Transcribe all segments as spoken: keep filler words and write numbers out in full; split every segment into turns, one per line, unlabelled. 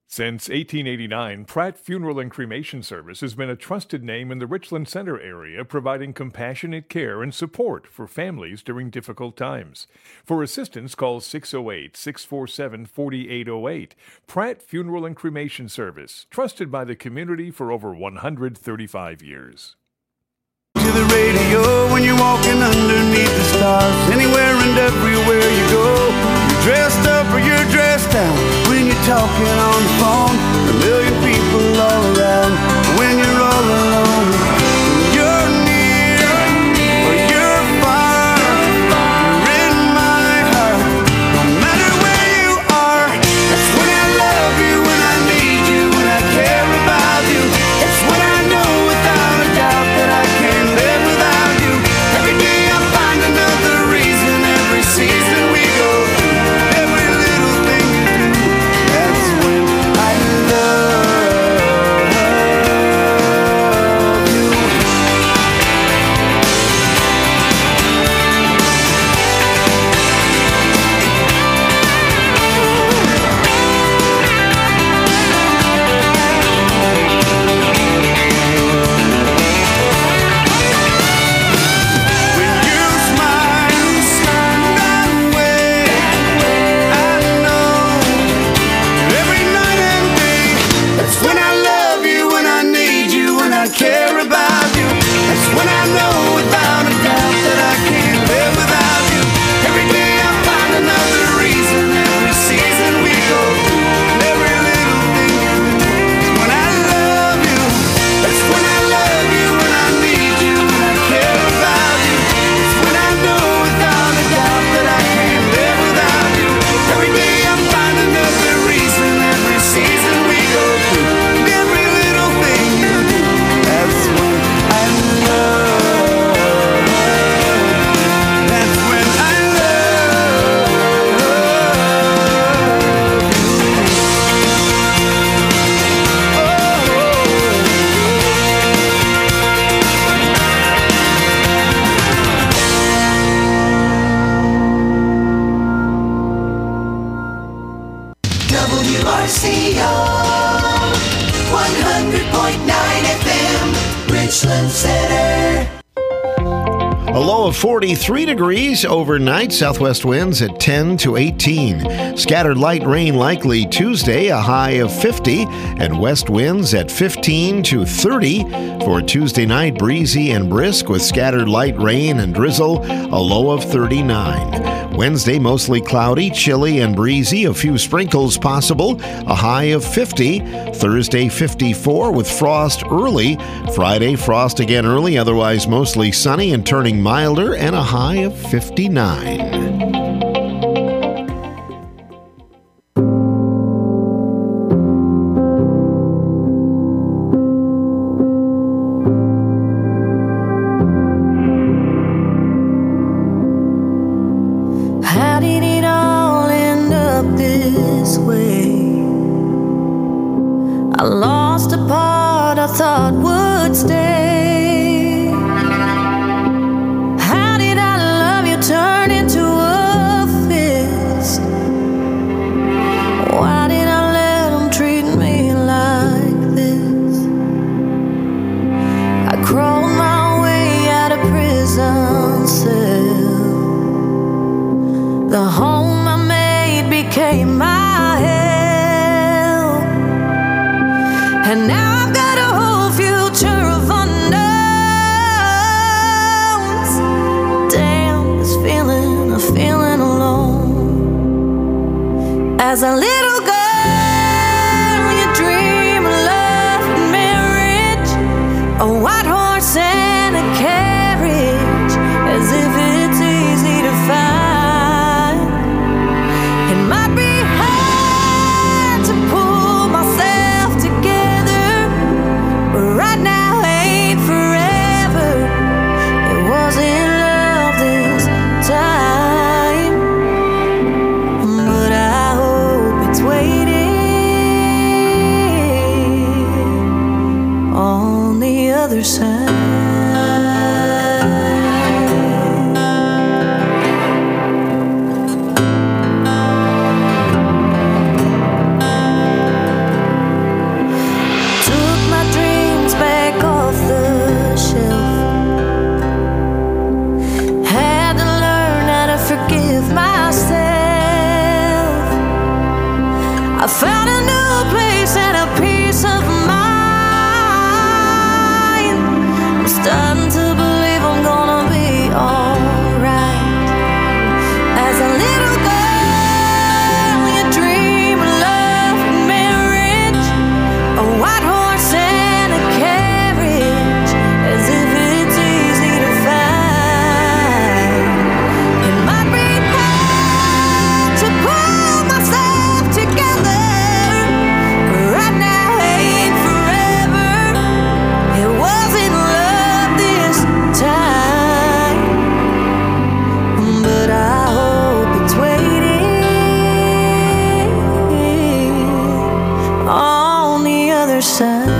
Since eighteen eighty-nine, Pratt Funeral and Cremation Service has been a trusted name in the Richland Center area, providing compassionate care and support for families during difficult times. For assistance, call six oh eight, six four seven, four eight oh eight. Pratt Funeral and Cremation Service, trusted by the community for over one hundred thirty-five years.
To the radio when you're walking underneath the stars, anywhere and everywhere you go. You're dressed up or you're dressed down when you're talking on the phone. A million people all around when you're all alone. You're near or you're far. You're in my heart, no matter where you are. That's when I love you, when I need you, when I care about you. It's when I know without a doubt that I can't live without you. Every day I find another reason, every season we go through, every little thing you do. That's when I love you. When you smile, that way, I know every night and day. That's when I love you, when I need you, when I care about you. That's when I know without a doubt that I can't live without you. Every day I find another reason, every season we go through, every little thing you do. It's when I love you. That's when I love you, when I need you, when I care about you. It's when I know without a doubt that I can't live without you. Every day I find another reason, every season we go through, every little thing you do. That's when I love. That's when I love
W R C O one hundred point nine F M, Richland Center.
A low of forty-three degrees overnight, southwest winds at ten to eighteen. Scattered light rain likely Tuesday, a high of fifty, and west winds at fifteen to thirty. For Tuesday night, breezy and brisk with scattered light rain and drizzle, a low of thirty-nine. Wednesday, mostly cloudy, chilly and breezy, a few sprinkles possible, a high of fifty. Thursday, fifty-four with frost early. Friday, frost again early, otherwise mostly sunny and turning milder, and a high of fifty-nine.
How did it all end up this way? I lost a part I thought would stay. How did I love you turn into a fist? Why did I let them treat me like this? I crawled my way out of prison cell. The home I made became my hell. And now I've got a whole future of unknowns. Damn, this feeling of feeling alone. As a little girl, you dream of love and marriage, a white horse and a carriage, as if it's easy to find. It might be hard to pull myself together, but right now ain't forever. It wasn't love this time, but I hope it's waiting on the other side. found a new place and a peace of mind. I'm starting to believe I'm gonna be alright. As a little girl, you dream of love and marriage, a white horse and a carriage, as if it's easy to find. It might be hard to pull myself together. Right now ain't forever. It wasn't love this time, but I hope it's waiting on the other side.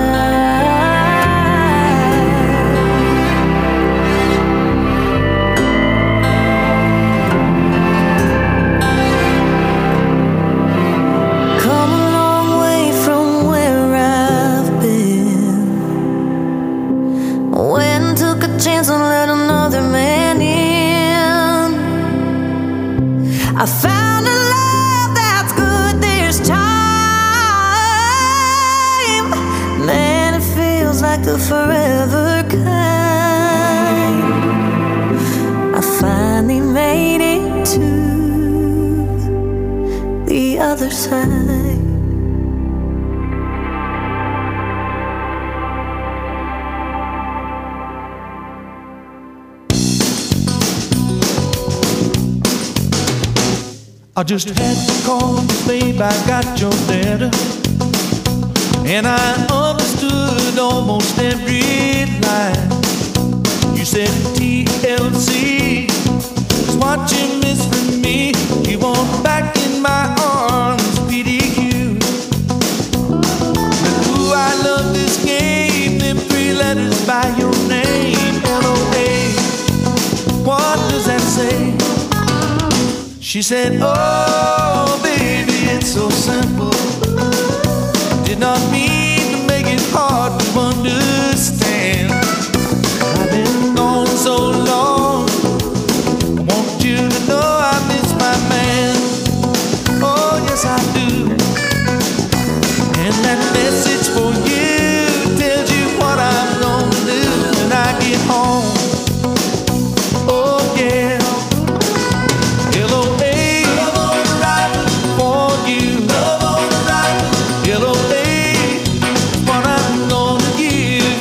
Come a long way from where I've been. Went and took a chance and let another man in. I found a love that's good this time. Man, it feels like the forever kind. I finally made it to the other side.
I just had to call you, babe, I got your letter, and I understood almost every line. You said T L C is what you miss from me. You want back in my arms, P D Q. But do I love this game? Them three letters by your name, L O A. What does that say? She said, oh, baby, it's so simple. Did not mean to make it hard to understand. I've been gone so long. I want you to know I miss my man. Oh, yes, I do. And that message for you tells you what I'm gonna do when I get home. Oh, yeah. L O A for you. L O A is what I'm gonna give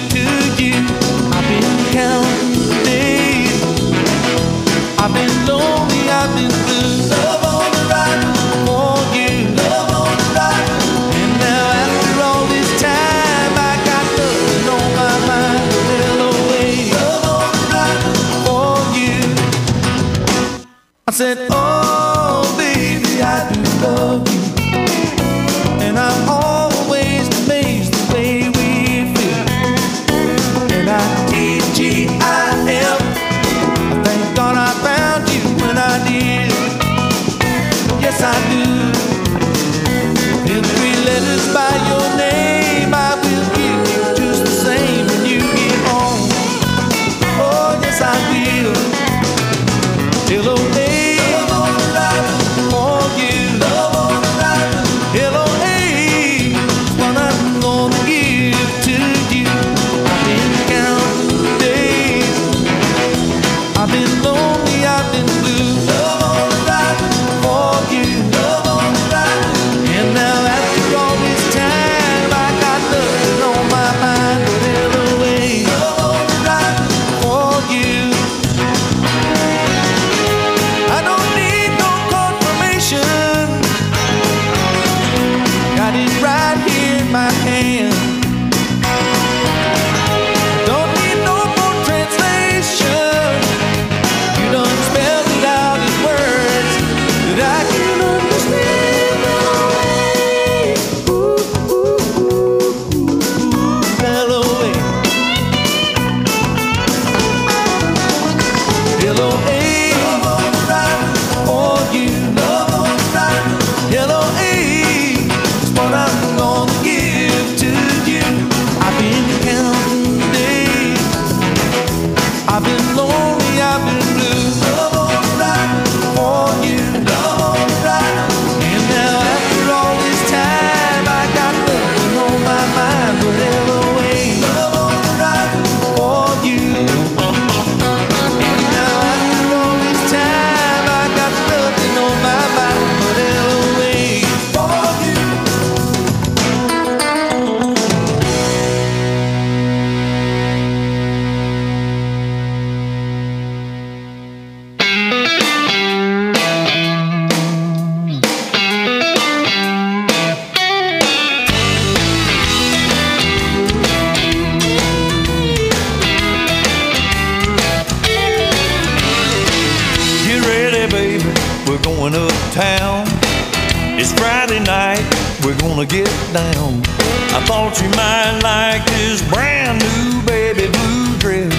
we're gonna get down. I thought you might like this brand new baby blue dress.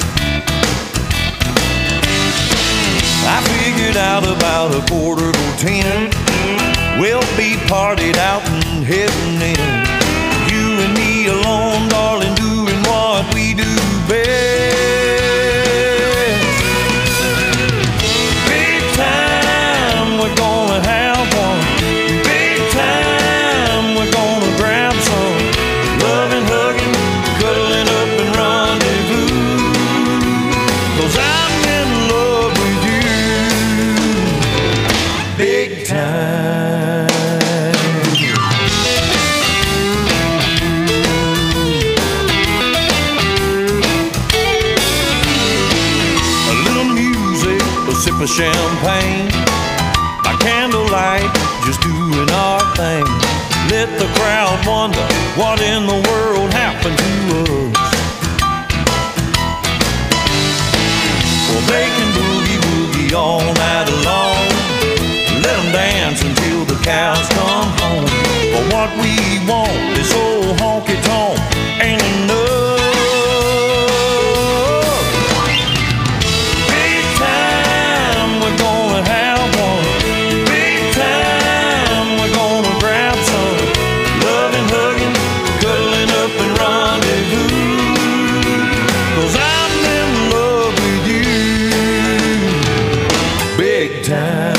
I figured out about a quarter to ten. We'll be partied out and heading in. You and me alone, darling, doing what we do best. Big time, we're gonna have one. Big time, we're gonna grab some. Loving, hugging, cuddling up and rendezvous. 'Cause I'm in love with you. Big time. A little music, a sip of champagne. By candlelight, just doing our thing. Let the crowd wonder what in the world happened to us. Well, they can boogie woogie all night long. Let them dance until the cows come home. But what we want, this old honky-tonk ain't enough. Big time, we're gonna have one. Big time, we're gonna grab some. Loving, hugging, cuddling up and rendezvous. 'Cause I'm in love with you. Big time.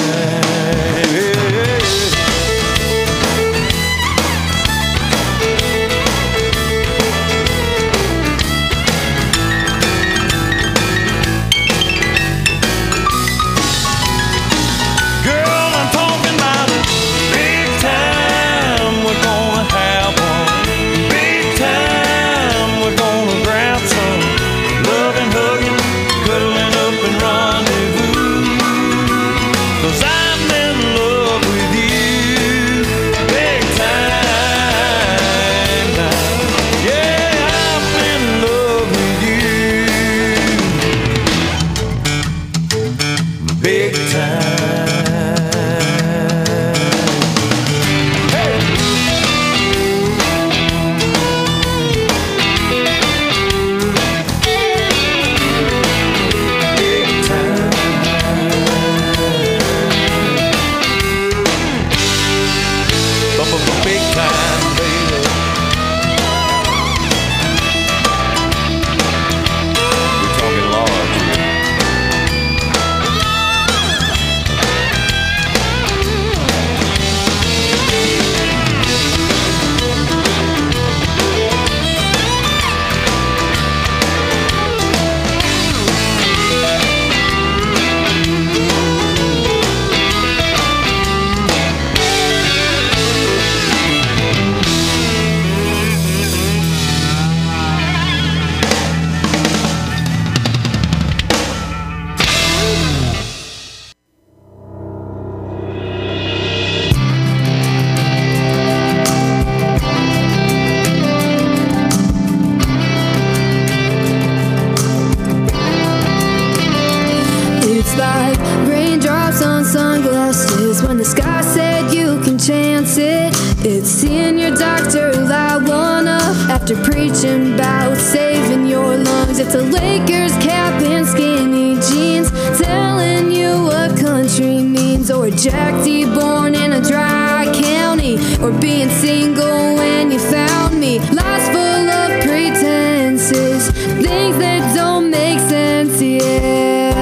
Girl, I'm talking about it. Big time, we're gonna have one. Big time, we're gonna grab some. Loving, hugging, cuddling up and rendezvous. 'Cause I'm in love with you. Big time now. Yeah, I'm in love with you. Big time. Hey! Big time. Big time, baby. We're talking large here.
It's like raindrops on sunglasses when the sky said you can chance it. It's seeing your doctor light one up after preaching about saving your lungs. It's a Lakers cap and skinny jeans telling you what country means. Or Jack D. born in a dry county. Or being single when you found me. Lies full of pretenses, things that don't make sense, yeah.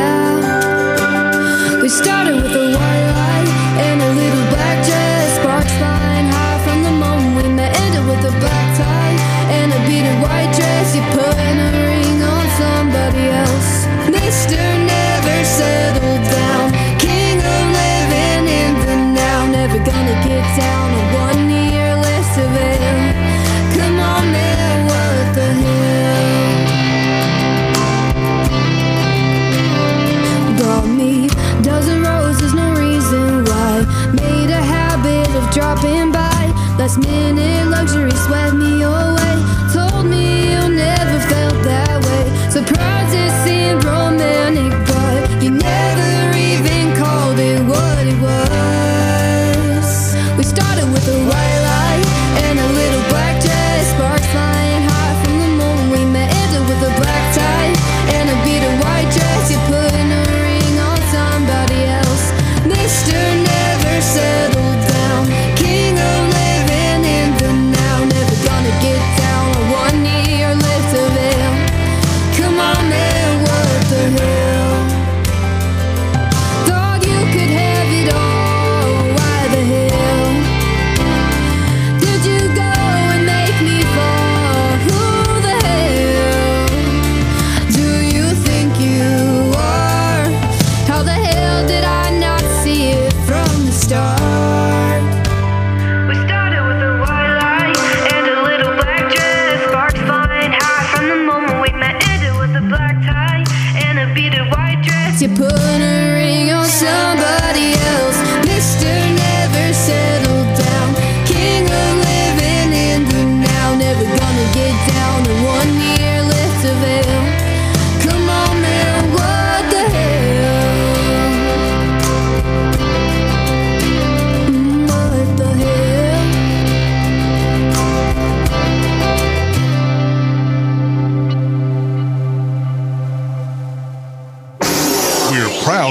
We started with a white light and a little black dress, sparks flying high from the moment we met. Ended with a black tie and a beaded white dress. You putting a ring on somebody else. Mister Never Settled Down, king of living in the now. Never gonna get down on one knee or less of it. Come on, man, what the hell? Brought me dozen roses, no reason why. Made a habit of dropping by. Last minute luxury swept me away. Told me you never felt that way. Surprised it seemed romantic, but you never even called it what it was. We started with a white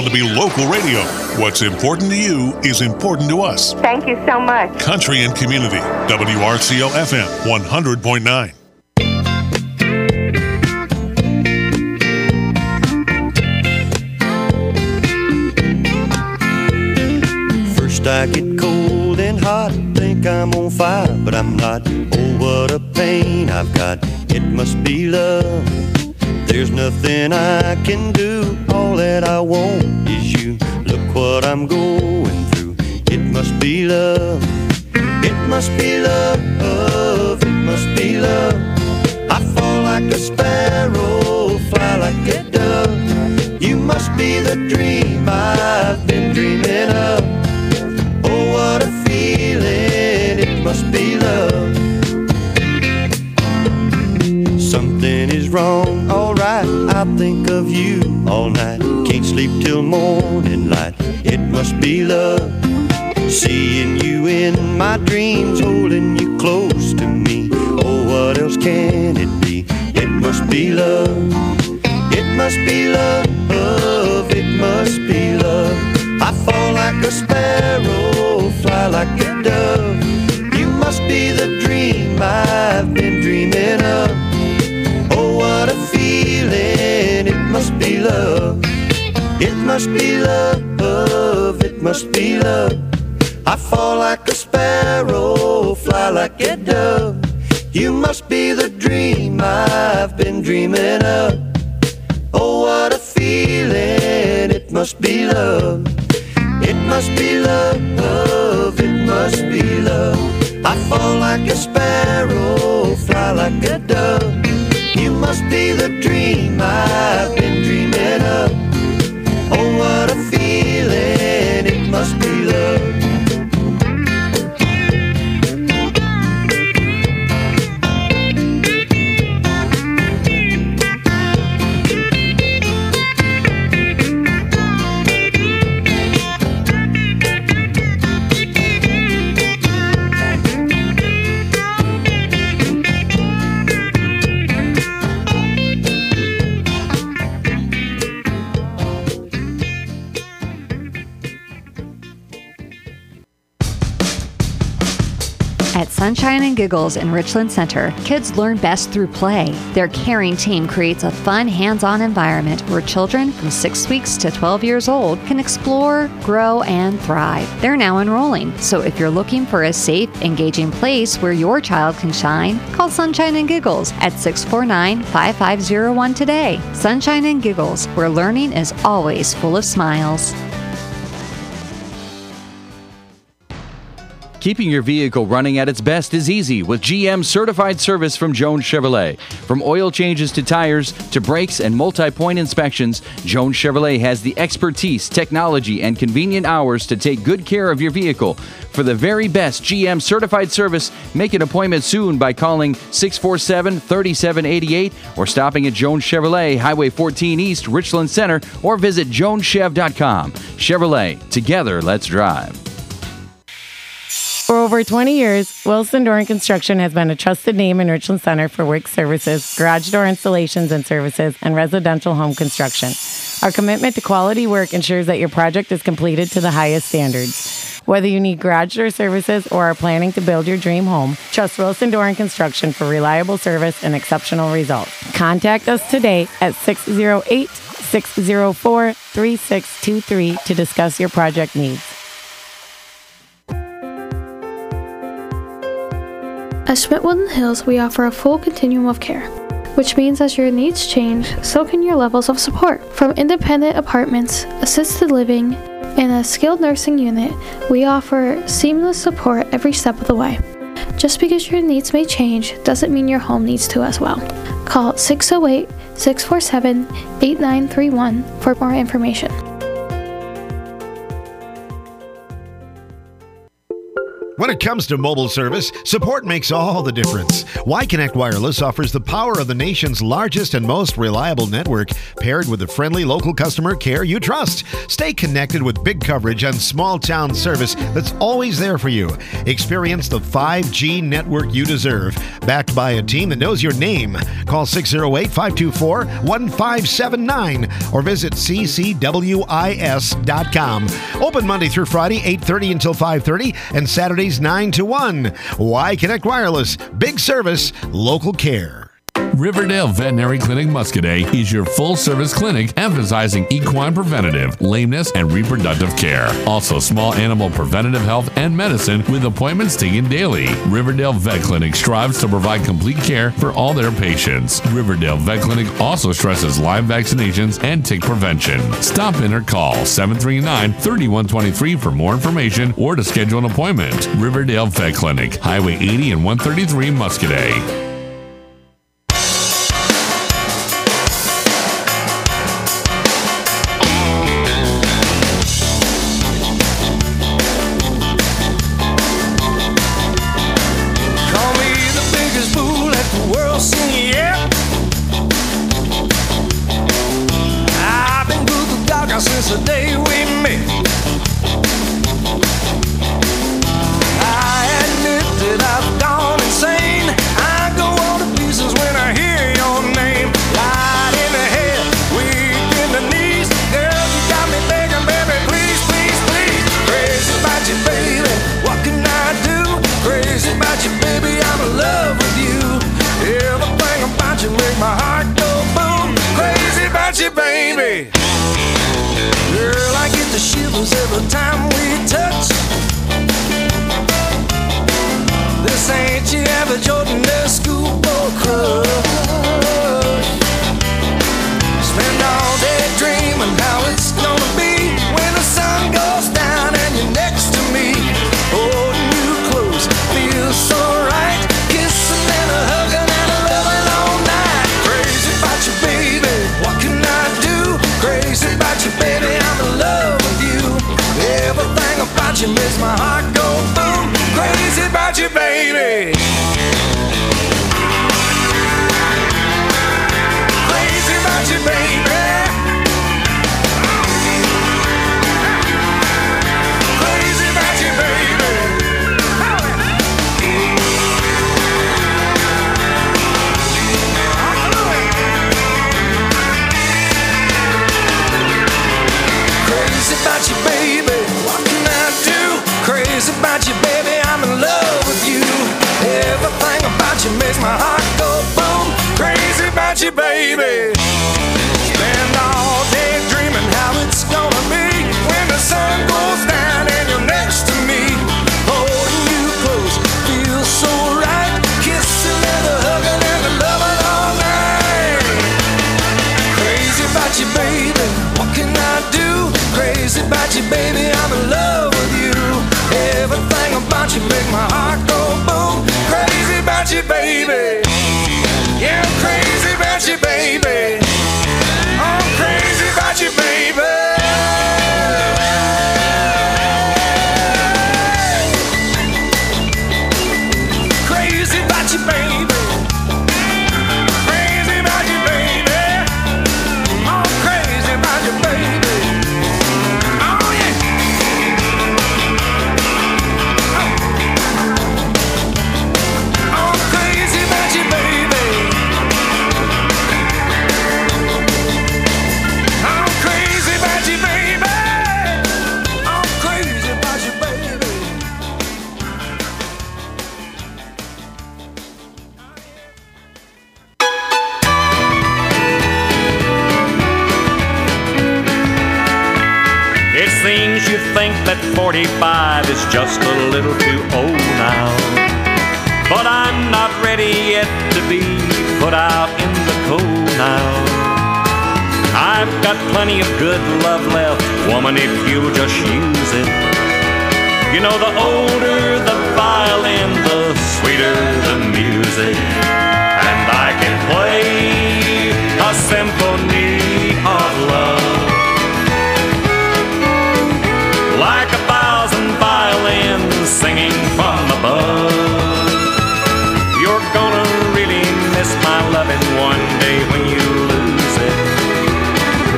to be local radio. What's important to you is important to us.
Thank you so much.
Country and Community, W R C O F M one hundred point nine.
First I get cold and hot, think I'm on fire, but I'm not. Oh, what a pain I've got. It must be love. There's nothing I can do. All that I want is you. Look what I'm going through. It must be love. It must be love. It must be love. I fall like a sparrow, fly like a dove. You must be the dream I've been dreaming of. Oh, what a feeling. It must be love. Something is wrong, alright. I think of you all night. Can't sleep till morning light. It must be love. Seeing you in my dreams, holding you close to me. Oh, what else can it be? It must be love. It must be love. It must be love. I fall like a sparrow, fly like a dove. You must be the dream I've been dreaming of. Oh, what a feeling. It must be love. It must be love. It must be love. I fall like a sparrow, fly like a dove. You must be the dream I've been dreaming of. Oh, what a feeling. It must be love. It must be love. It must be love. I fall like a sparrow, fly like a dove. You must be the dream I've been dreaming of. Oh, what a feeling. It must be love.
At Sunshine and Giggles in Richland Center, kids learn best through play. Their caring team creates a fun, hands-on environment where children from six weeks to twelve years old can explore, grow, and thrive. They're now enrolling, so if you're looking for a safe, engaging place where your child can shine, call Sunshine and Giggles at six four nine, five five zero one today. Sunshine and Giggles, where learning is always full of smiles.
Keeping your vehicle running at its best is easy with G M certified service from Jones Chevrolet. From oil changes to tires to brakes and multi-point inspections, Jones Chevrolet has the expertise, technology, and convenient hours to take good care of your vehicle. For the very best G M certified service, make an appointment soon by calling six four seven, three seven eight eight or stopping at Jones Chevrolet, Highway fourteen East, Richland Center, or visit jones chev dot com. Chevrolet, together, let's drive.
For over twenty years, Wilson Door and Construction has been a trusted name in Richland Center for work services, garage door installations and services, and residential home construction. Our commitment to quality work ensures that your project is completed to the highest standards. Whether you need garage door services or are planning to build your dream home, trust Wilson Door and Construction for reliable service and exceptional results. Contact us today at six zero eight, six zero four, three six two three to discuss your project needs.
At Schmidt-Woodland Hills, we offer a full continuum of care, which means as your needs change, so can your levels of support. From independent apartments, assisted living, and a skilled nursing unit, we offer seamless support every step of the way. Just because your needs may change doesn't mean your home needs to as well. Call six oh eight, six four seven, eight nine three one for more information.
When it comes to mobile service, support makes all the difference. Y-Connect Wireless offers the power of the nation's largest and most reliable network, paired with the friendly local customer care you trust. Stay connected with big coverage and small town service that's always there for you. Experience the five G network you deserve, backed by a team that knows your name. Call six oh eight, five two four, one five seven nine or visit c c w i s dot com. Open Monday through Friday, eight thirty until five thirty, and Saturdays nine to one. Y-Connect Wireless. Big service, local care.
Riverdale Veterinary Clinic Muscadet is your full-service clinic emphasizing equine preventative, lameness, and reproductive care. Also, small animal preventative health and medicine with appointments taken daily. Riverdale Vet Clinic strives to provide complete care for all their patients. Riverdale Vet Clinic also stresses Lyme vaccinations and tick prevention. Stop in or call seven three nine, three one two three for more information or to schedule an appointment. Riverdale Vet Clinic, Highway eighty and one thirty-three, Muscadet.
Since the day we met, I admit that I've gone insane. I go all to pieces when I hear your name. Light in the head, weak in the knees. Girl, you got me begging, baby, please, please, please. Crazy about you, baby, what can I do? Crazy about you, baby, I'm in love with you. Everything about you make my heart go boom. Crazy about you, baby. Girl, I get the shivers every time we touch. This ain't your average ordinary schoolboy crush. Spend all day dreaming how it's gonna be when the sun goes down and you're next to me. Holding you close, feels so right. Kissing and a hugging and a loving all night. Crazy about you, baby, what can I do? Crazy about you, baby, I'm in love with you. Everything about you makes my heart go boom. Crazy about you, baby. Crazy about you, baby. Crazy about you, baby. Crazy about you, baby, what can I do? Crazy about you, baby, I'm in love with you. Everything about you makes my heart go boom. Crazy about you, baby. Spend all day dreaming how it's gonna be when the sun goes down and you're next to me. Holding you close, feels so right. Kissing and a hugging and a loving all night. Crazy about you, baby, what can I do? Crazy about you, baby, I'm in love with you. Everything about you make my heart go boom. Crazy about you, baby. Yeah, I'm crazy about you, baby. I'm crazy about you, baby. Crazy about you, baby. Crazy about you, baby. I'm crazy about you, baby. Oh, yeah. I'm crazy about you, baby. I'm crazy about you, baby. I'm crazy about you, baby.
It seems you think that forty-five is just a little too old now. But I'm not ready yet to be put out in the cold now. I've got plenty of good love left, woman, if you'll just use it. You know, the older the violin, the sweeter the music. And I can play a symphony of love. Like a thousand violins singing from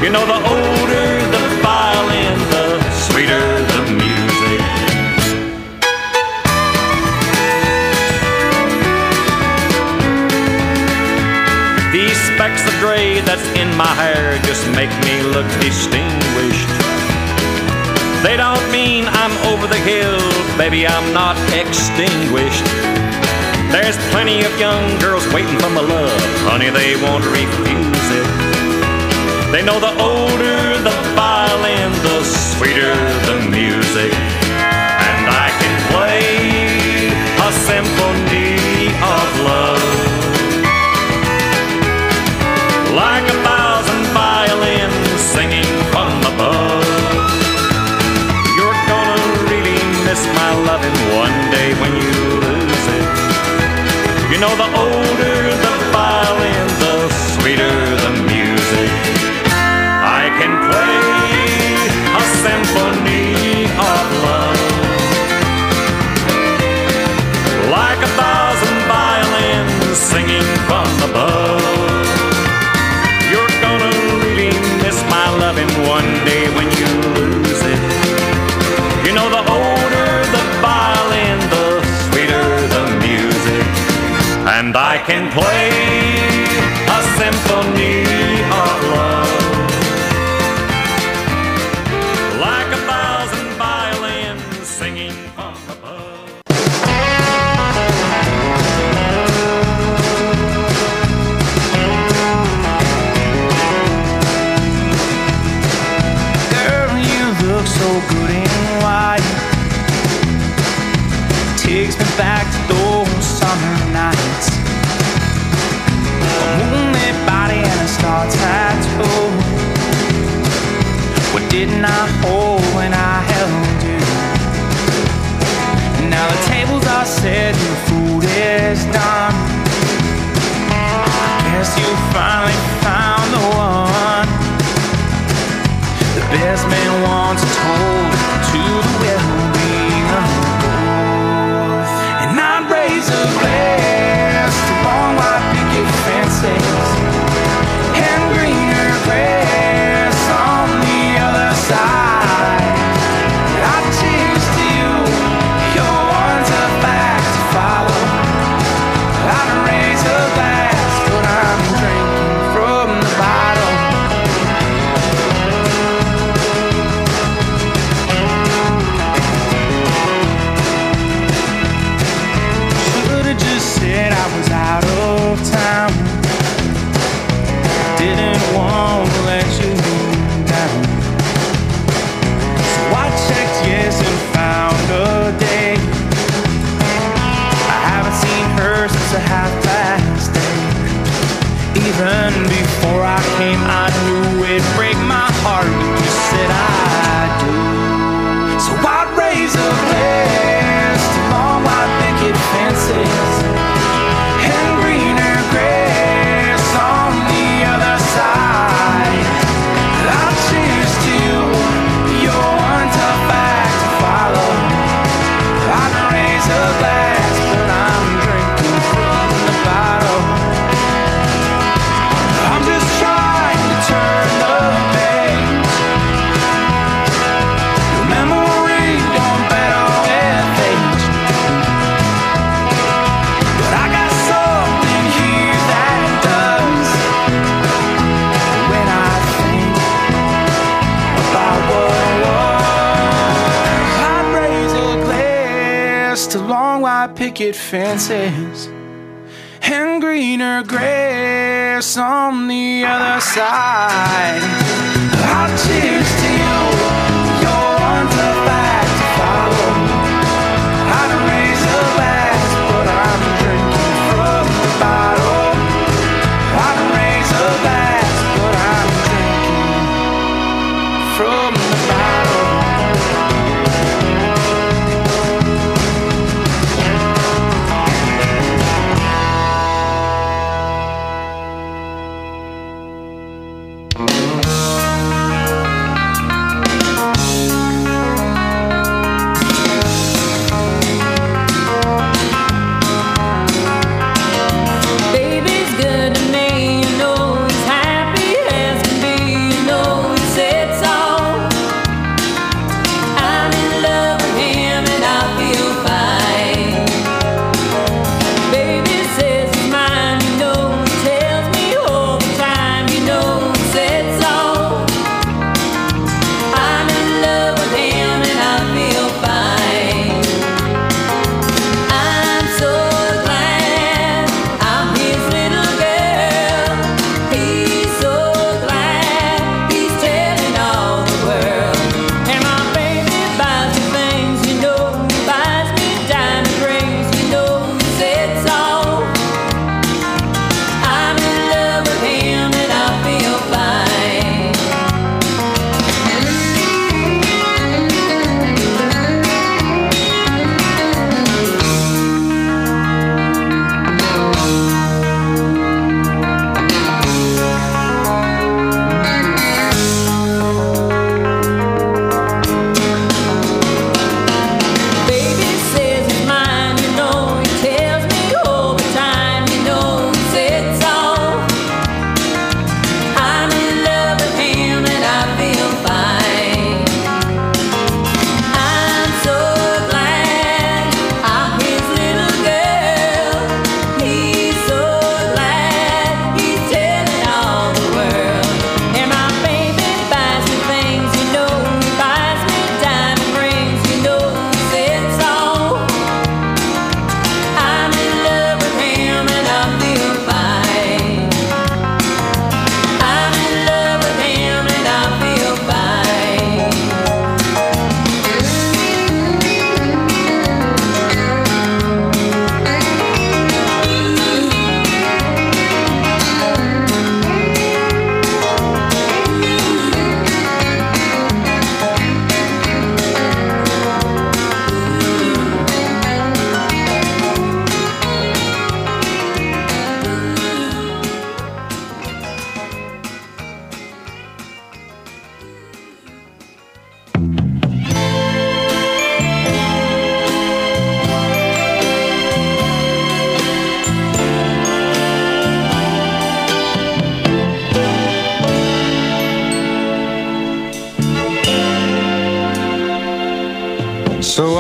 You know, the older the violin, the sweeter the music. These specks of gray that's in my hair just make me look distinguished. They don't mean I'm over the hill, baby, I'm not extinguished. There's plenty of young girls waiting for my love, honey, they won't refuse it. They know the older the violin, the sweeter the music. And I can play a symphony of love, like a thousand violins singing from above. You're gonna really miss my loving one day when you lose it. You know, the older the violin, the sweeter the music. I can play a symphony of love, like a thousand violins singing from above. You're gonna really miss my loving one day when you lose it. You know, the older the violin, the sweeter the music. And I can play a symphony of love, like a thousand violins singing from above.
Girl, you look so good in white. Takes me back to those summer nights. A moonlit body and a star tattoo. What didn't I hold when I held you? Now the tables are set and the food is done. I guess you finally found the one. The best man wants told to the well-being of both. And I'd raise a glass to long white picket fences and greener grass on the other side. I cheers to you, your one's a fact to follow. I'd raise a glass, but I'm drinking from the bottle. Should've just said I was out of town. Didn't want to let you down. So I checked yes and found a day. I haven't seen her since a half past eight. Even before I came, I knew it'd break my heart when you said I do. So I'd raise a glass to long white picket fences and greener grass on the other side. I'll cheers to you, your one tough act to follow. I'd raise a glass, but I'm drinking from the bottle. I'm just trying to turn the page. Your memory don't better with age. But I got something here that does. When I think about what was, I'd raise a glass to long white picket fences and greener grass on the other side. I'll cheers to you, your one's a fact to follow. I'd raise a glass, but I'm drinking from the bottle. I'd raise a glass, but I'm drinking from the bottle.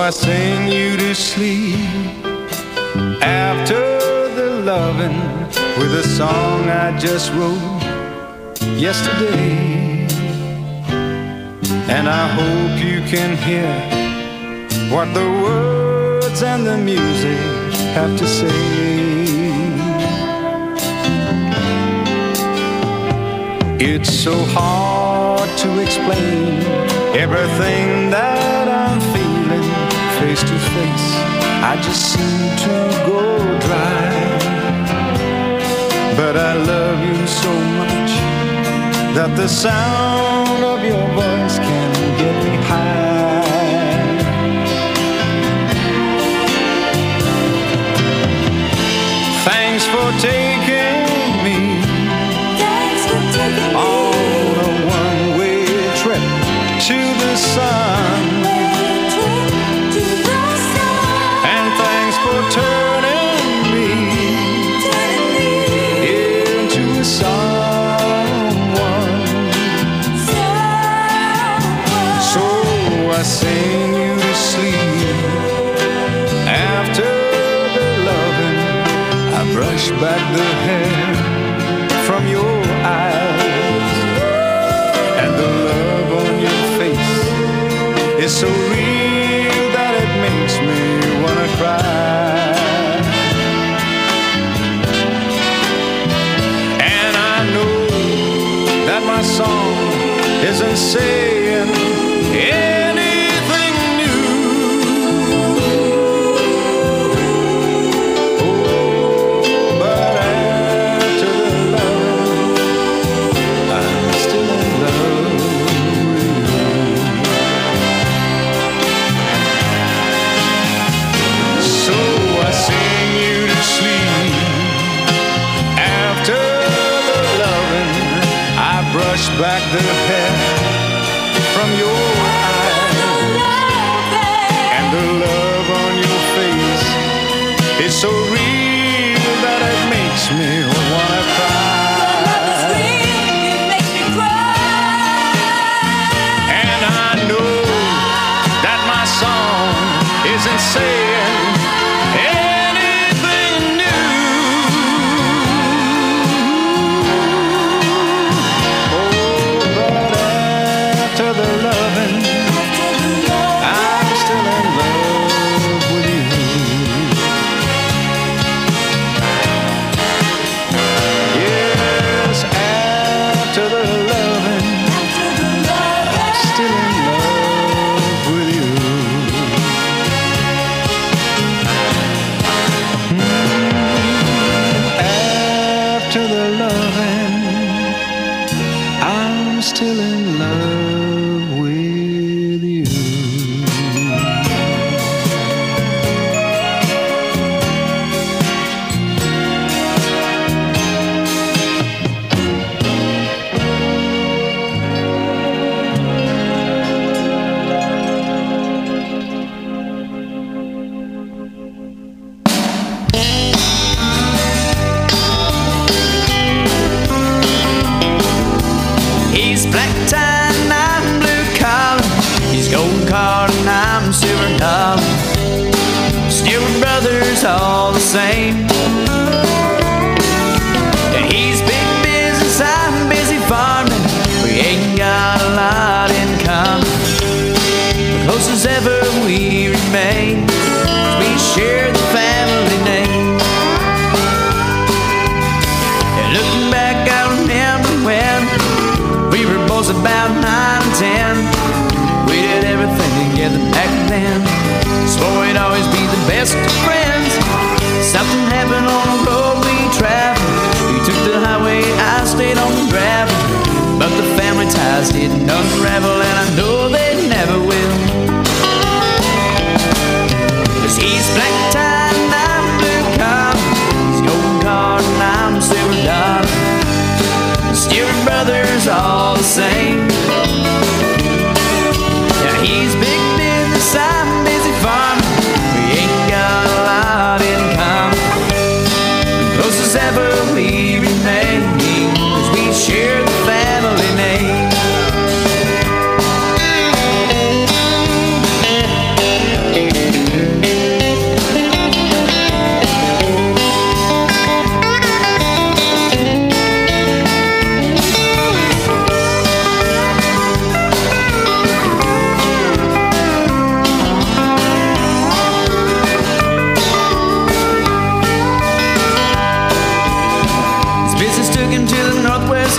I sing you to sleep after the loving with a song I just wrote yesterday. And I hope you can hear what the words and the music have to say. It's so hard to explain everything that I'm feeling face to face. I just seem to go dry, but I love you so much that the sound of your voice can get me high. Thanks for taking me on a one-way trip to the sun. And thanks for turning me into someone. So I sing you to sleep after the loving. I brush back the hair from your eyes, and the love on your face is so real that it makes me wanna cry. And I know that my song isn't saying anything new. Oh, but after the love, I'm still in love with you. So I sing you to sleep after the loving. I brush back the hair from your eyes, and the love on your face is so real that it makes me wanna cry. And I know that my song isn't saying anything new. Oh, but after the loving, I'm still in love with you. Yes, after the loving, I'm still in love with you. After the loving, I'm still in love with you.
He's black tie and I'm blue collar. He's gold card and I'm silver dollar. Still brothers all the same. Yeah, he's big business, I'm busy farming. We ain't got a lot in common. The closest ever we remain, we share the family name. And looking back, I remember when we were both about nine and ten. We did everything together back then. Swore we'd always be the best of friends. Something happened on the road we traveled. We took the highway, I stayed on the gravel. But the family ties didn't unravel, and I know they never will. 'Cause he's black tie and I'm blue collar. He's gold card and I'm silver dollar. Stewart brothers all the same. Yeah, he's big business, I'm busy farming. We ain't got a lot in common. Closest ever we remain, 'cause we share the family name.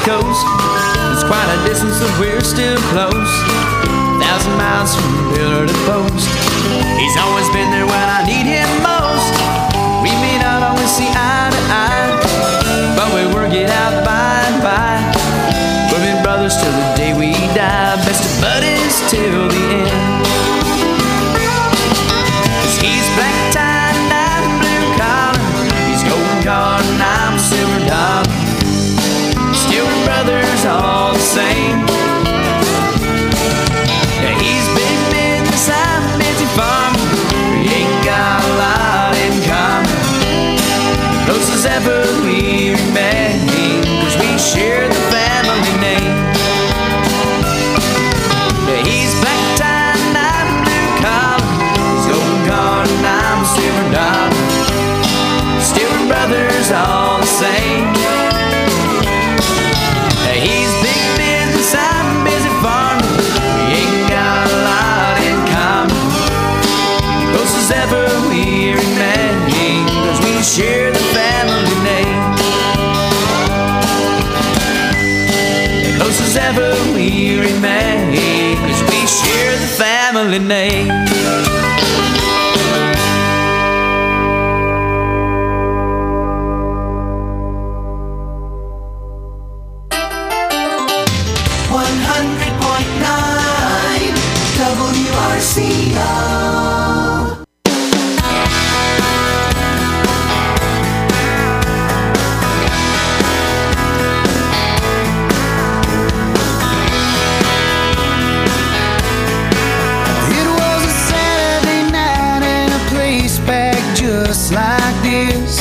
East Coast. It's quite a distance, but we're still close. Thousand miles from pillar to post. He's always been there when I need him most. We may not always see eye to eye, but we work it out by and by. We'll be brothers till the day we die, best of buddies till the end. 'Cause he's black tie and I'm blue collar. He's golden card and I'm silver dollar. Still we're brothers all the same. Yeah, he's big business, I'm busy farming. We ain't got a lot in common. Close as ever we remain, 'cause we share the family name. Yeah, he's black tie and I'm blue collar. He's golden card and I'm silver dollar. Still we're brothers all the same. Yeah, he's big business, I'm busy farming. We ain't got a lot in common. Close as ever we remain, 'cause we share the family name. Yeah, close as ever we remain, 'cause we share the family name.
one hundred point nine W R C O.
It was a Saturday night in a place back just like this.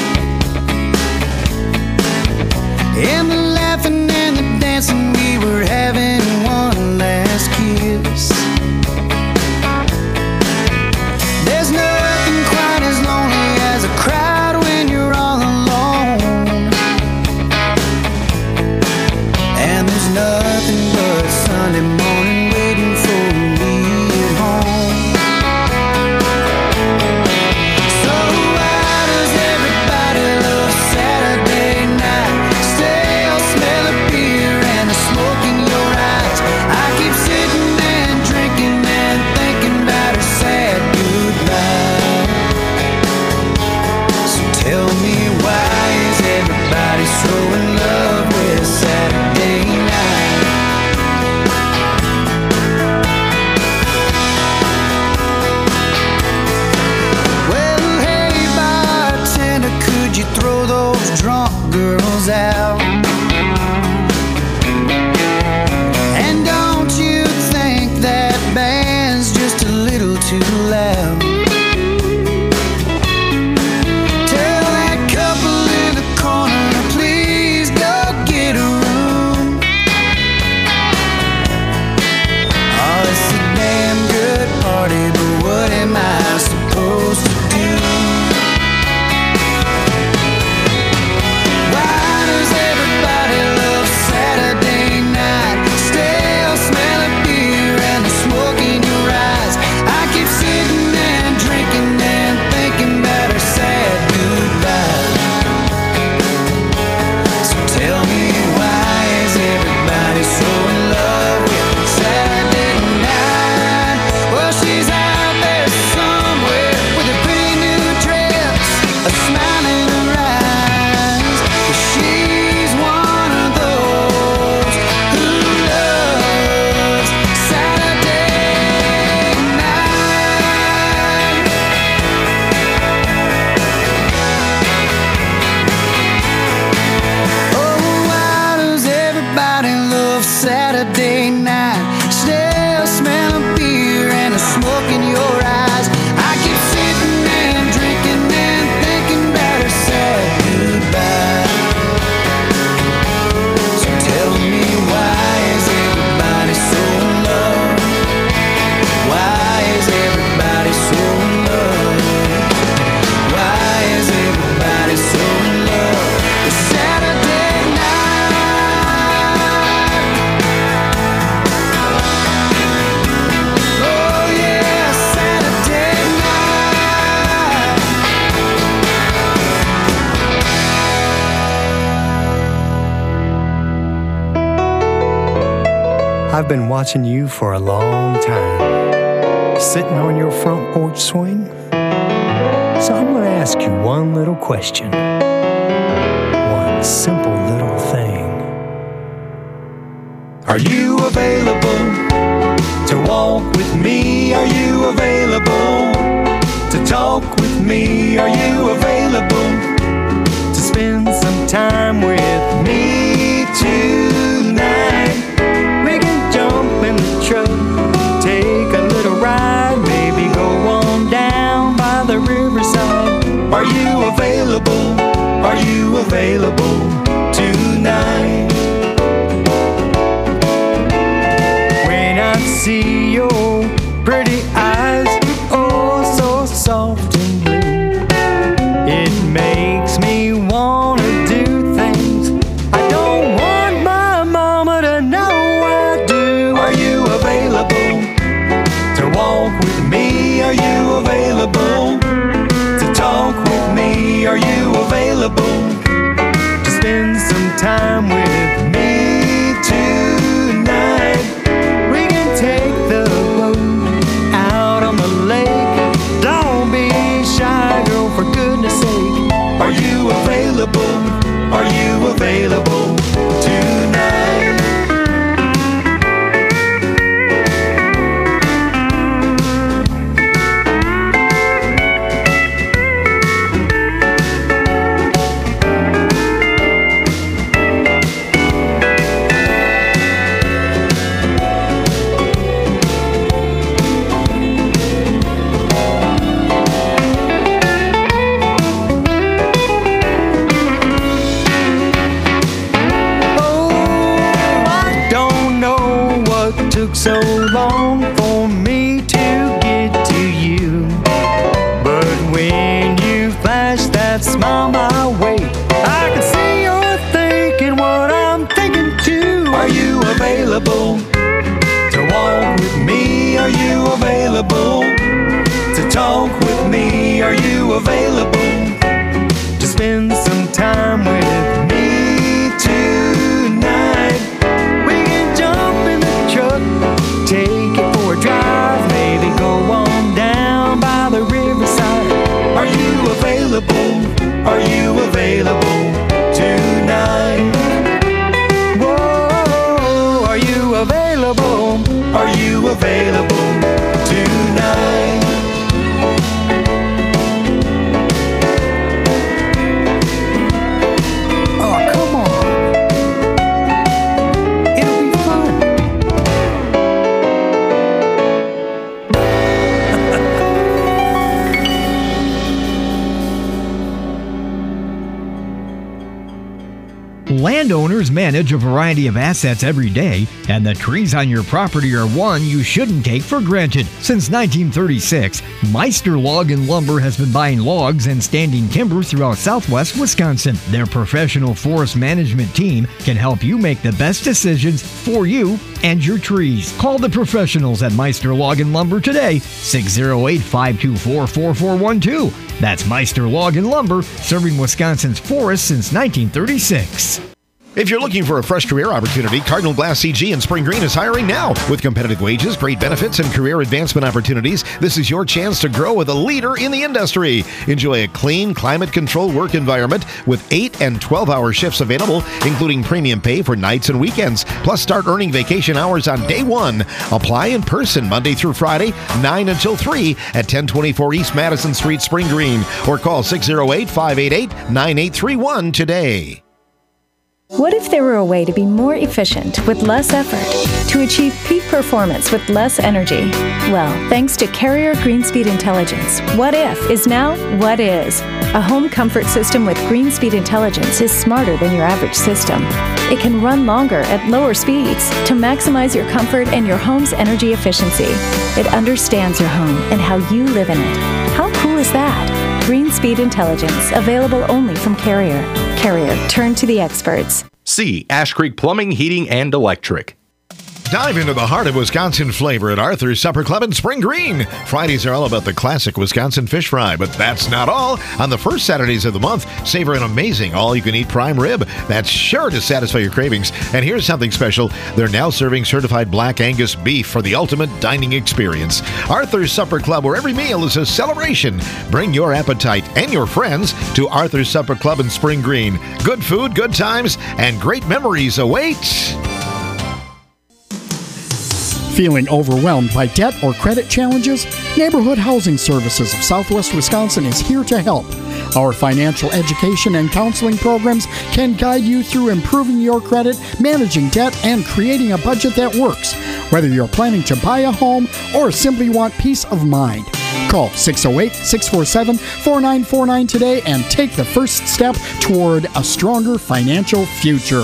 And the laughing and the dancing, we were having one last kiss. There's nothing quite as lonely as a crowd when you're all alone. And there's nothing but Sunday morning waiting for me at home. So why does everybody love Saturday night? Stale smell of beer and the smoke in your eyes. I keep sitting and drinking and thinking about a sad goodbye. So tell me, why is everybody so in love with Saturday night? Well, hey bartender, could you throw those drunk girls out? And don't you think that band's just a little too loud? Tell that couple in the corner, please go get a room. Oh, it's a damn good party, but what am I supposed to do? Why does everybody
I've been watching you for a long time, sitting on your front porch swing. So I'm going to ask you one little question, one simple little thing. Are you available to walk with me? Are you available to talk with me? Are you available to spend some time with me tonight? We can jump in the truck, take a little ride, maybe go on down by the riverside. Are you available? Are you available tonight? When I see your pretty eyes, oh so soft and blue, it makes me wanna do things I don't want my mama to know I do. Are you available to walk with me? Are you available to talk with me? Are you available to spend some time with me tonight? We can take the boat out on the lake. Don't be shy, girl, for goodness sake. Are you available? Are you available tonight? Took so long for me to get to you, but when you flash that smile my way, I can see you're thinking what I'm thinking too. Are you available to walk with me? Are you available to talk with me? Are you available to spend some time with me tonight? We can jump in the truck, take it for a drive, maybe go on down by the riverside. Are you available? Are you available tonight? Whoa, are you available? Are you available tonight? Oh, come on. It'll be fun.
Landowners manage a variety of assets every day, and the trees on your property are one you shouldn't take for granted. Since nineteen thirty-six, Meister Log and Lumber has been buying logs and standing timber throughout southwest Wisconsin. Their professional forest management team can help you make the best decisions for you and your trees. Call the professionals at Meister Log and Lumber today, six oh eight, five two four, four four one two. That's Meister Log and Lumber, serving Wisconsin's forests since nineteen thirty-six.
If you're looking for a fresh career opportunity, Cardinal Glass C G in Spring Green is hiring now. With competitive wages, great benefits, and career advancement opportunities, this is your chance to grow with a leader in the industry. Enjoy a clean, climate-controlled work environment with eight and twelve-hour shifts available, including premium pay for nights and weekends. Plus, start earning vacation hours on day one. Apply in person Monday through Friday, nine until three at ten twenty-four East Madison Street, Spring Green, or call six oh eight, five eight eight, nine eight three one today.
What if there were a way to be more efficient with less effort, to achieve peak performance with less energy? Well, thanks to Carrier Greenspeed Intelligence, What If is now What Is. A home comfort system with Greenspeed Intelligence is smarter than your average system. It can run longer at lower speeds to maximize your comfort and your home's energy efficiency. It understands your home and how you live in it. How cool is that? Greenspeed Intelligence, available only from Carrier. Carrier, turn to the experts.
C. Ash Creek Plumbing, Heating, and Electric.
Dive into the heart of Wisconsin flavor at Arthur's Supper Club in Spring Green. Fridays are all about the classic Wisconsin fish fry, but that's not all. On the first Saturdays of the month, savor an amazing all-you-can-eat prime rib that's sure to satisfy your cravings. And here's something special. They're now serving certified Black Angus beef for the ultimate dining experience. Arthur's Supper Club, where every meal is a celebration. Bring your appetite and your friends to Arthur's Supper Club in Spring Green. Good food, good times, and great memories await.
Feeling overwhelmed by debt or credit challenges? Neighborhood Housing Services of Southwest Wisconsin is here to help. Our financial education and counseling programs can guide you through improving your credit, managing debt, and creating a budget that works. Whether you're planning to buy a home or simply want peace of mind. Call six oh eight, six four seven, four nine four nine today and take the first step toward a stronger financial future.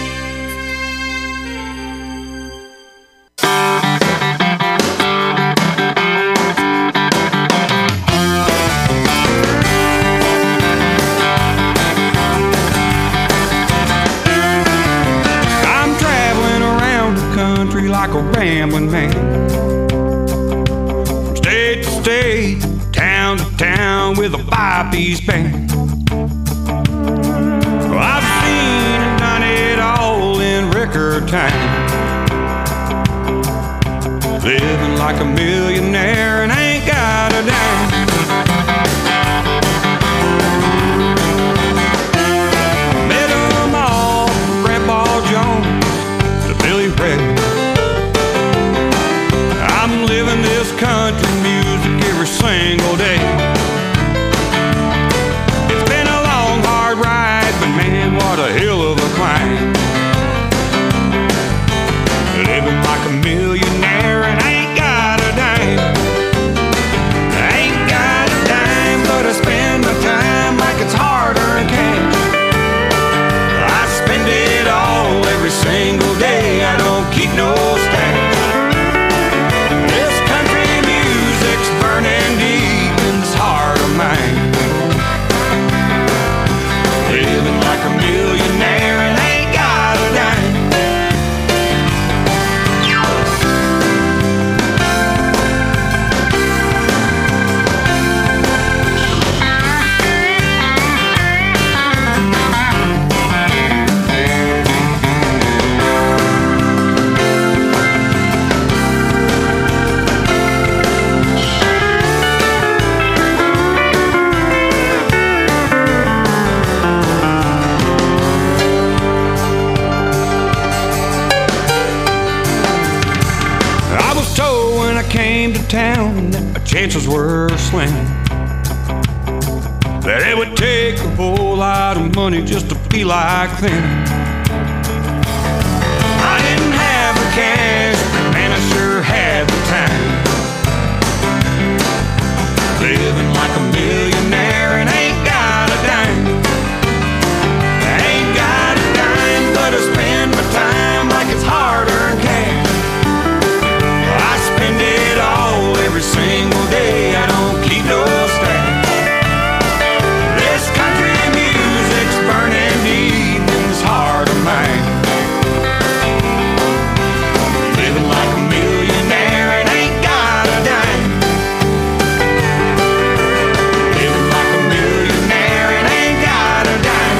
Like a rambling man, from state to state, town to town with a five-piece band. Well, I've seen and done it all in record time, living like a millionaire and ain't got a dime. Met 'em all, from Grandpa Jones to Billy Ray. I'm living this country music every single day. It's been a long, hard ride, but man, what a hell of a climb. Living like a millionaire and I ain't got a dime. I ain't got a dime, but I spend my time like it's hard-earned cash. I spend it all every single day. I don't keep no stash. Burning deep in this heart of mine, living like a millionaire and ain't got a dime. Came to town that my chances were slim, that it would take a whole lot of money just to be like them. I didn't have the cash, but man, I sure had the time, living like a millionaire and ain't got a dime. I ain't got a dime, but I spend my time like it's hard-earned cash. Every single day, I don't keep no stash. This country music's burning deep in this heart of mine, living like a millionaire and ain't got a dime. Living like a millionaire and ain't got a dime.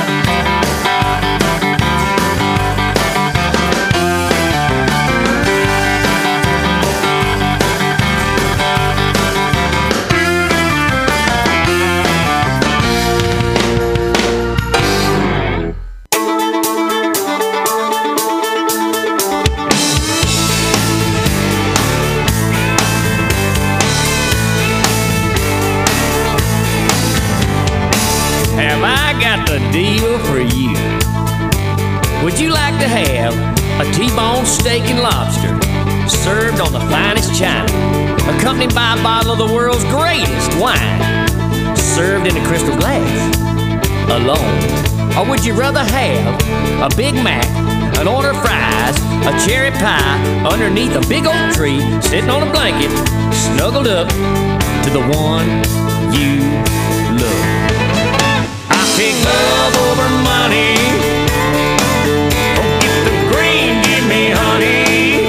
A deal for you. Would you like to have a T-bone steak and lobster served on the finest china, accompanied by a bottle of the world's greatest wine, served in a crystal glass, alone? Or would you rather have a Big Mac, an order of fries, a cherry pie underneath a big oak tree, sitting on a blanket, snuggled up to the one you love? Pick love over money. Oh, get the green, give me honey.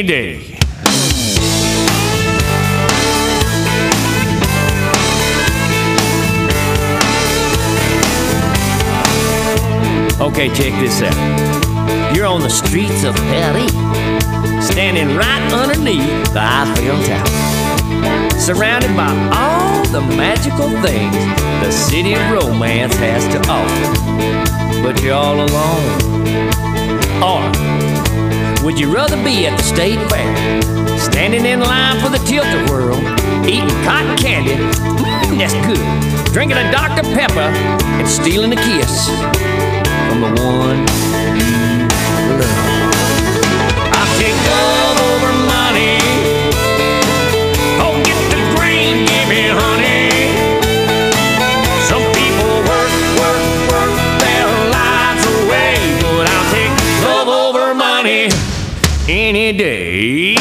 day. Okay, check this out. You're on the streets of Paris, standing right underneath the Eiffel Tower, surrounded by all the magical things the city of romance has to offer. But you're all alone. Or would you rather be at the state fair, standing in line for the tilt-a-whirl, eating cotton candy, mm, that's good, drinking a Doctor Pepper, and stealing a kiss from the one you love? I'll take love over money. Oh, get the green, give me honey. Some people work, work, work their lives away, but I'll take love over money any day.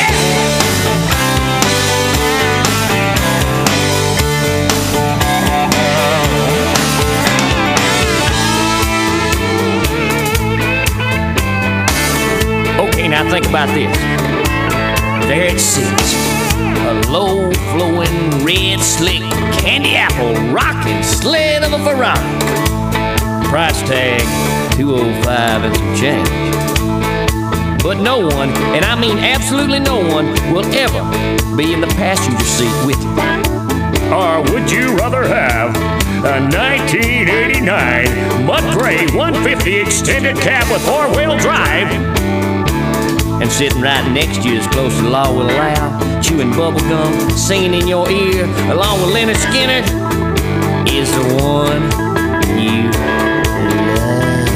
Okay, now think about this. There it sits, a low-flowing, red, slick, candy apple rocking sled of a Ferrari. Price tag two oh five and some change. But no one, and I mean absolutely no one, will ever be in the passenger seat with you.
Or would you rather have a nineteen eighty-nine Mud Gray one fifty extended cab with four-wheel drive?
And sitting right next to you as close as the law will allow, chewing bubble gum, singing in your ear, along with Leonard Skinner, is the one you love.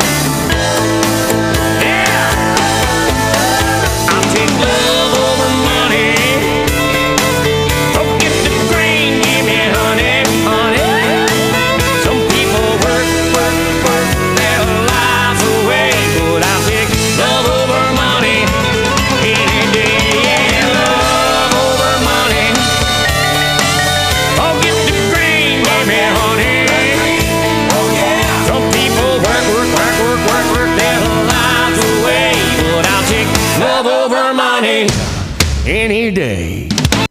Yeah! I'll take love over money. Oh, get the green, give me honey, honey. Some people work, work, work their lives away, but I'll take love over money any day. Yeah, love over money. Oh, get the green, give me honey. Oh yeah. Some people work, work, work, work, work, work their lives away, but I'll take love over money any day.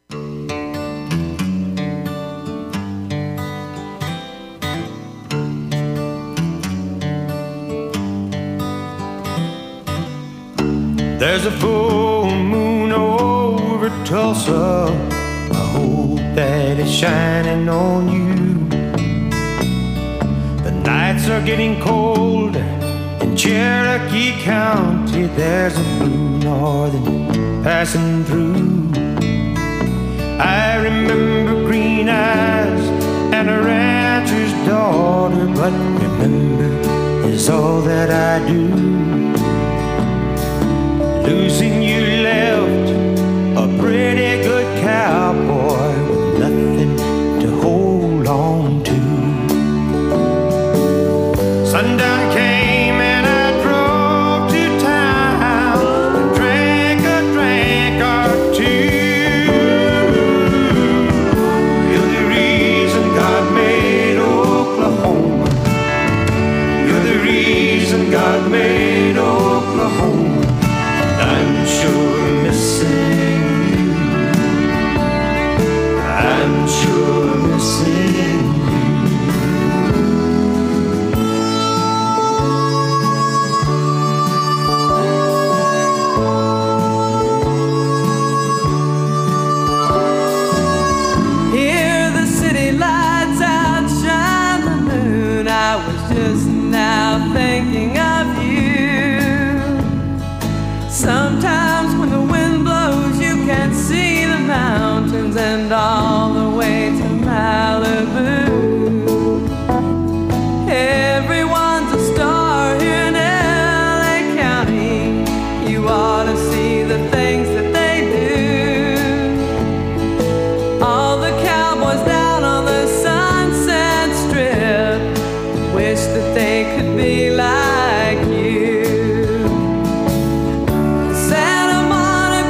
There's a full moon over Tulsa. I hope that it's shining on you. The nights are getting colder in Cherokee County. There's a blue northern passing through. I remember green eyes and a rancher's daughter, but remember is all that I do. Losing you left a pretty good cowboy with nothing to hold on to. Sundown came and I drove to town and drank a drink or two. You're the reason God made Oklahoma. You're the reason God made Oklahoma. I'm sure missing you. I'm sure missing you.
Hear the city lights outshine the moon. I was just now thinking of you. Sometimes when the wind blows, you can see the mountains and all the way to Malibu. Everyone's a star here in L A County. You ought to see the things that they do. All the cowboys down on the Sunset Strip wish that they could be like you. Santa Monica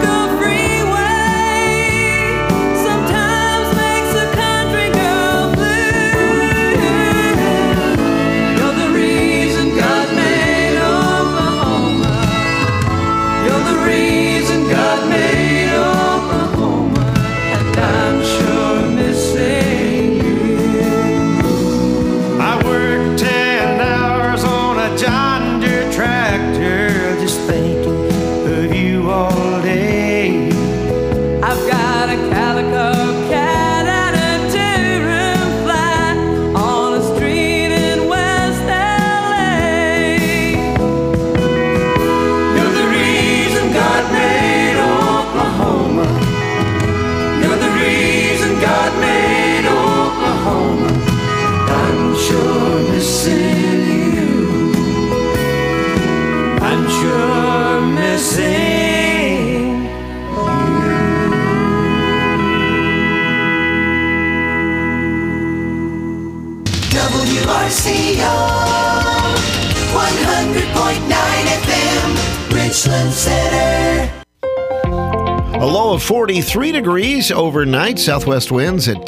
all day.
I've got a calico cat and a two-room flat on a street in West L A.
You're the reason God made Oklahoma. You're the reason God made Oklahoma. I'm sure missing you. I'm sure missing W R C O one hundred point nine F M, Richland Center.
A low of forty-three degrees overnight. Southwest winds at